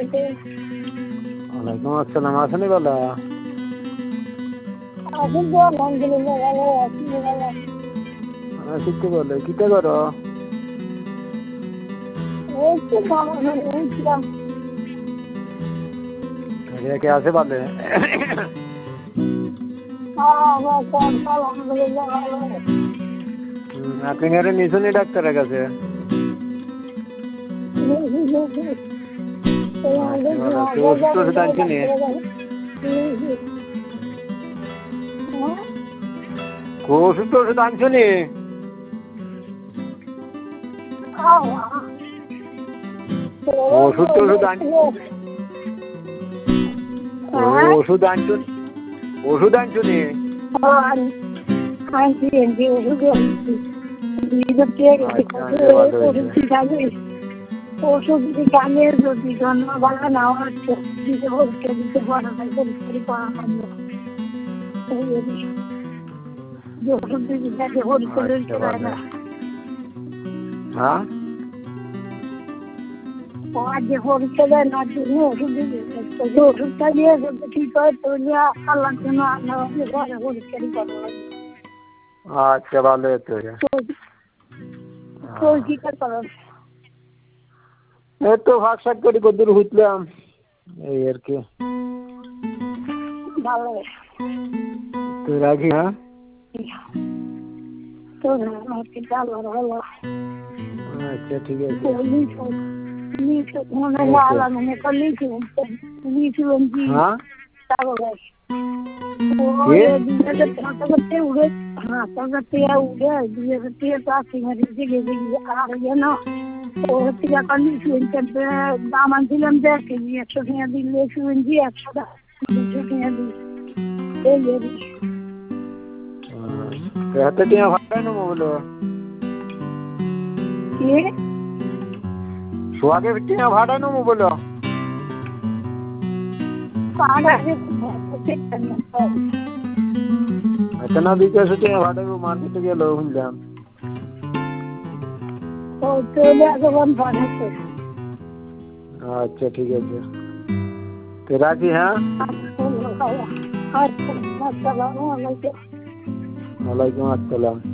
ওয়ালাইকুম আসসালাম। আসেনি বলা শিখতে বলে কিটা করো? কে আছে বলে আপনি ঘরে নিশুনি ডাক্তারের কাছে? ওষুধ আনছুনি? ওষুধ আনছুনি? ওষুধ আনছুনি? ওষুধ কামের যদি ভালো না হচ্ছে দিতে ভর্তি দিতে বড় ভাই পরিষ্কারই করা হবে ওষুধ দিতে পরিষ্কার না যে পরীক্ষা দেয় না জন্য ওষুধ দিতে ওষুধটা দিয়ে যদি ঠিক হয় তাহলে আল্লাহর জন্য আল্লাহ ঘরে পরিষ্কারই করা হবে। আচ্ছা ভালো হতো কি করা এই তো ভাগ শাক করে কদ্দুর হুতলাম এই আর কি। ভালো তো রাখি। হ্যাঁ তো ভালো আচ্ছা ঠিক আছে। দাম আনছিলাম 1 কেজি 100 টাকা দিলে সিএনজি 100 টাকা 200 টাকা দিই হাতে টিয়া ভাড়া নেবো বলো সোয়াগে টিয়া ভাড়া নেবো বলো আচ্ছা না বিকাশে টিয়া ভাড়া মার্কেটে গেল শুনলাম। আচ্ছা ঠিক আছে তো রাখি। হ্যাঁ ওয়ালাইকুম আসসালাম।